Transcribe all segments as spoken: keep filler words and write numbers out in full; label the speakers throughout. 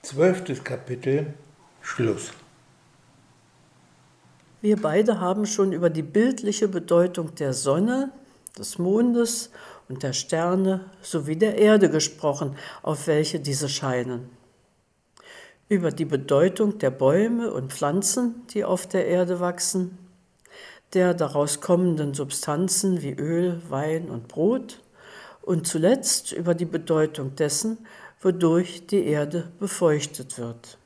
Speaker 1: Zwölftes Kapitel, Schluss.
Speaker 2: Wir beide haben schon über die bildliche Bedeutung der Sonne, des Mondes und der Sterne sowie der Erde gesprochen, auf welche diese scheinen. Über die Bedeutung der Bäume und Pflanzen, die auf der Erde wachsen, der daraus kommenden Substanzen wie Öl, Wein und Brot und zuletzt über die Bedeutung dessen, wodurch die Erde befeuchtet wird.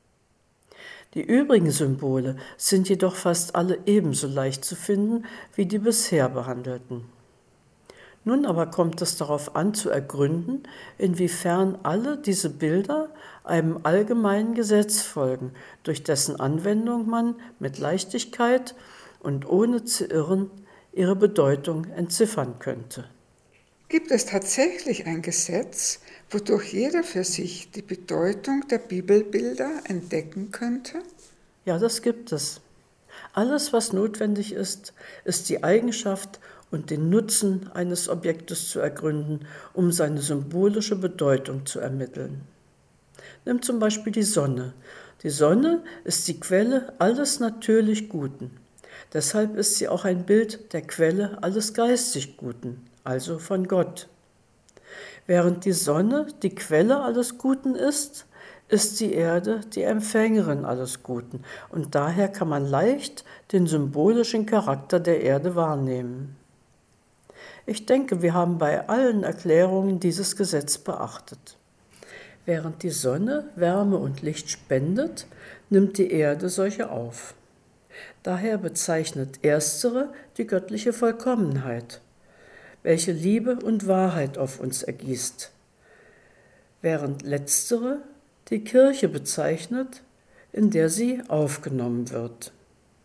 Speaker 2: Die übrigen Symbole sind jedoch fast alle ebenso leicht zu finden wie die bisher behandelten. Nun aber kommt es darauf an zu ergründen, inwiefern alle diese Bilder einem allgemeinen Gesetz folgen, durch dessen Anwendung man mit Leichtigkeit und ohne zu irren ihre Bedeutung entziffern könnte.
Speaker 3: Gibt es tatsächlich ein Gesetz, wodurch jeder für sich die Bedeutung der Bibelbilder entdecken könnte?
Speaker 2: Ja, das gibt es. Alles, was notwendig ist, ist die Eigenschaft und den Nutzen eines Objektes zu ergründen, um seine symbolische Bedeutung zu ermitteln. Nimm zum Beispiel die Sonne. Die Sonne ist die Quelle alles natürlich Guten. Deshalb ist sie auch ein Bild der Quelle alles geistig Guten, also von Gott. Während die Sonne die Quelle alles Guten ist, ist die Erde die Empfängerin alles Guten und daher kann man leicht den symbolischen Charakter der Erde wahrnehmen. Ich denke, wir haben bei allen Erklärungen dieses Gesetz beachtet. Während die Sonne Wärme und Licht spendet, nimmt die Erde solche auf. Daher bezeichnet erstere die göttliche Vollkommenheit, welche Liebe und Wahrheit auf uns ergießt, während letztere die Kirche bezeichnet, in der sie aufgenommen wird.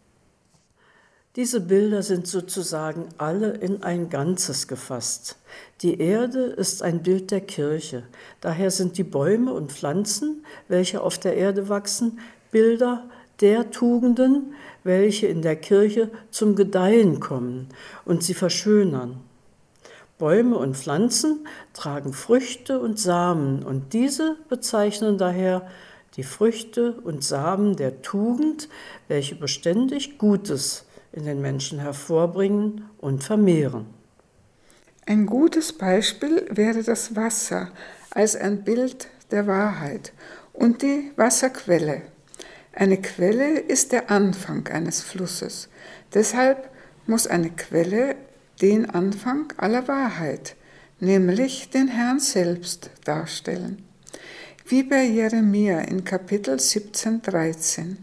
Speaker 2: Diese Bilder sind sozusagen alle in ein Ganzes gefasst. Die Erde ist ein Bild der Kirche, daher sind die Bäume und Pflanzen, welche auf der Erde wachsen, Bilder der Tugenden, welche in der Kirche zum Gedeihen kommen und sie verschönern. Bäume und Pflanzen tragen Früchte und Samen und diese bezeichnen daher die Früchte und Samen der Tugend, welche beständig Gutes in den Menschen hervorbringen und vermehren.
Speaker 3: Ein gutes Beispiel wäre das Wasser als ein Bild der Wahrheit und die Wasserquelle. Eine Quelle ist der Anfang eines Flusses. Deshalb muss eine Quelle den Anfang aller Wahrheit, nämlich den Herrn selbst, darstellen. Wie bei Jeremia in Kapitel siebzehn, dreizehn.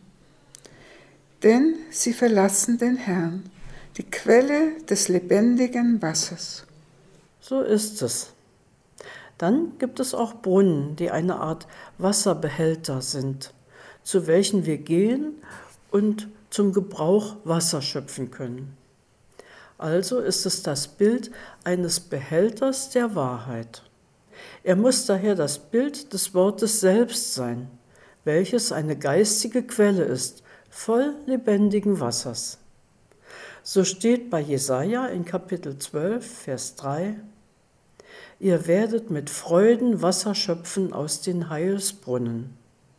Speaker 3: Denn sie verlassen den Herrn, die Quelle des lebendigen Wassers.
Speaker 2: So ist es. Dann gibt es auch Brunnen, die eine Art Wasserbehälter sind, zu welchen wir gehen und zum Gebrauch Wasser schöpfen können. Also ist es das Bild eines Behälters der Wahrheit. Er muss daher das Bild des Wortes selbst sein, welches eine geistige Quelle ist, voll lebendigen Wassers. So steht bei Jesaja in Kapitel zwölf, Vers drei: Ihr werdet mit Freuden Wasser schöpfen aus den Heilsbrunnen.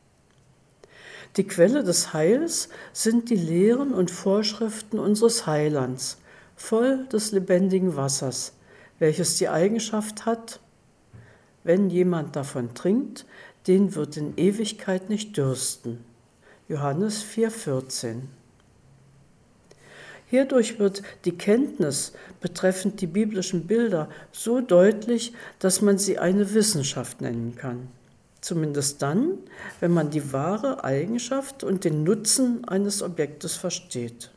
Speaker 2: Die Quelle des Heils sind die Lehren und Vorschriften unseres Heilands, voll des lebendigen Wassers, welches die Eigenschaft hat, wenn jemand davon trinkt, den wird in Ewigkeit nicht dürsten. Johannes vier, vierzehn. Hierdurch wird die Kenntnis betreffend die biblischen Bilder so deutlich, dass man sie eine Wissenschaft nennen kann. Zumindest dann, wenn man die wahre Eigenschaft und den Nutzen eines Objektes versteht.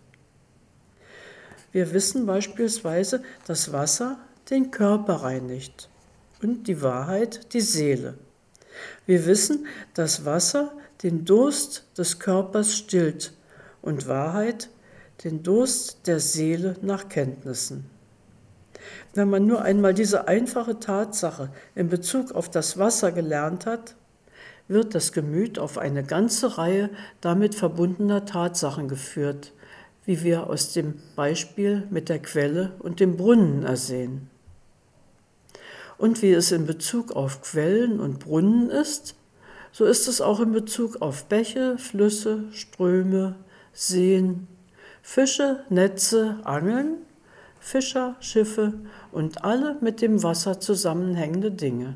Speaker 2: Wir wissen beispielsweise, dass Wasser den Körper reinigt und die Wahrheit die Seele. Wir wissen, dass Wasser den Durst des Körpers stillt und Wahrheit den Durst der Seele nach Kenntnissen. Wenn man nur einmal diese einfache Tatsache in Bezug auf das Wasser gelernt hat, wird das Gemüt auf eine ganze Reihe damit verbundener Tatsachen geführt, wie wir aus dem Beispiel mit der Quelle und dem Brunnen ersehen. Und wie es in Bezug auf Quellen und Brunnen ist, So ist es auch in Bezug auf Bäche, Flüsse, Ströme, Seen, Fische, Netze, Angeln, Fischer, Schiffe und alle mit dem Wasser zusammenhängende Dinge.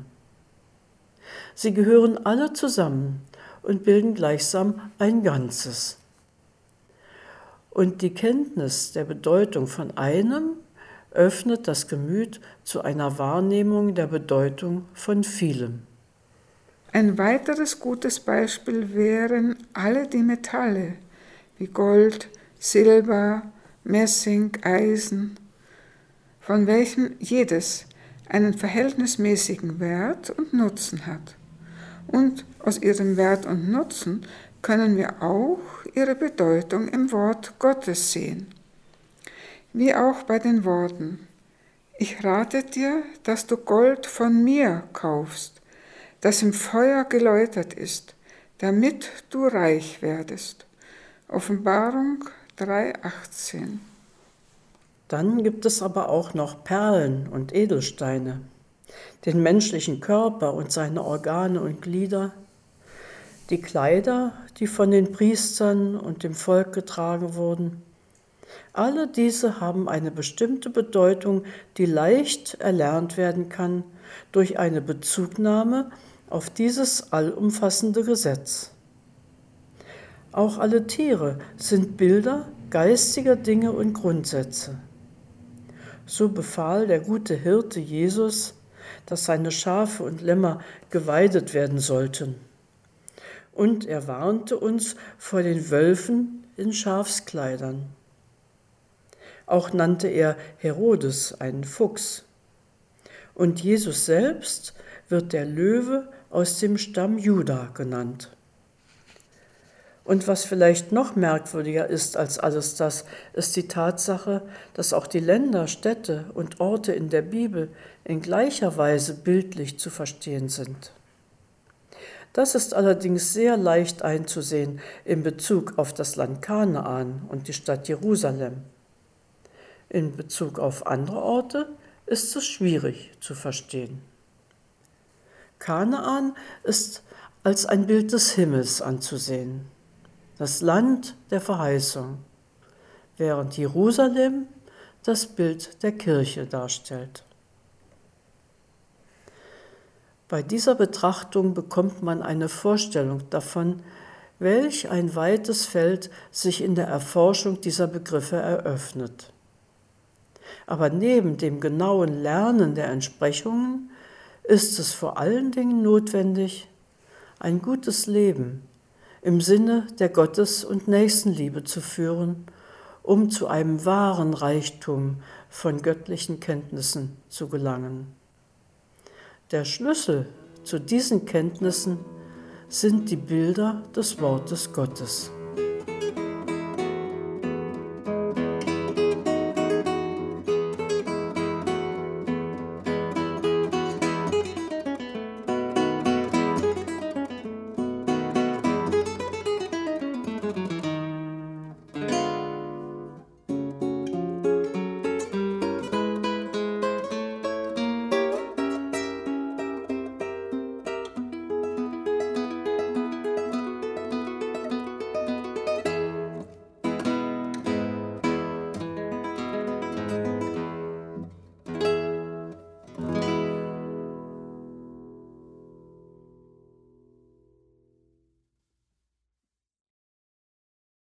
Speaker 2: Sie gehören alle zusammen und bilden gleichsam ein Ganzes. Und die Kenntnis der Bedeutung von einem öffnet das Gemüt zu einer Wahrnehmung der Bedeutung von vielem.
Speaker 3: Ein weiteres gutes Beispiel wären alle die Metalle wie Gold, Silber, Messing, Eisen, von welchen jedes einen verhältnismäßigen Wert und Nutzen hat. Und aus ihrem Wert und Nutzen können wir auch ihre Bedeutung im Wort Gottes sehen. Wie auch bei den Worten: Ich rate dir, dass du Gold von mir kaufst, das im Feuer geläutert ist, damit du reich werdest. Offenbarung drei achtzehn.
Speaker 2: Dann gibt es aber auch noch Perlen und Edelsteine, den menschlichen Körper und seine Organe und Glieder, die Kleider, die von den Priestern und dem Volk getragen wurden. Alle diese haben eine bestimmte Bedeutung, die leicht erlernt werden kann durch eine Bezugnahme auf dieses allumfassende Gesetz. Auch alle Tiere sind Bilder geistiger Dinge und Grundsätze. So befahl der gute Hirte Jesus, dass seine Schafe und Lämmer geweidet werden sollten. Und er warnte uns vor den Wölfen in Schafskleidern. Auch nannte er Herodes einen Fuchs. Und Jesus selbst wird der Löwe aus dem Stamm Juda genannt. Und was vielleicht noch merkwürdiger ist als alles das, ist die Tatsache, dass auch die Länder, Städte und Orte in der Bibel in gleicher Weise bildlich zu verstehen sind. Das ist allerdings sehr leicht einzusehen in Bezug auf das Land Kanaan und die Stadt Jerusalem. In Bezug auf andere Orte ist es schwierig zu verstehen. Kanaan ist als ein Bild des Himmels anzusehen, das Land der Verheißung, während Jerusalem das Bild der Kirche darstellt. Bei dieser Betrachtung bekommt man eine Vorstellung davon, welch ein weites Feld sich in der Erforschung dieser Begriffe eröffnet. Aber neben dem genauen Lernen der Entsprechungen ist es vor allen Dingen notwendig, ein gutes Leben im Sinne der Gottes- und Nächstenliebe zu führen, um zu einem wahren Reichtum von göttlichen Kenntnissen zu gelangen. Der Schlüssel zu diesen Kenntnissen sind die Bilder des Wortes Gottes.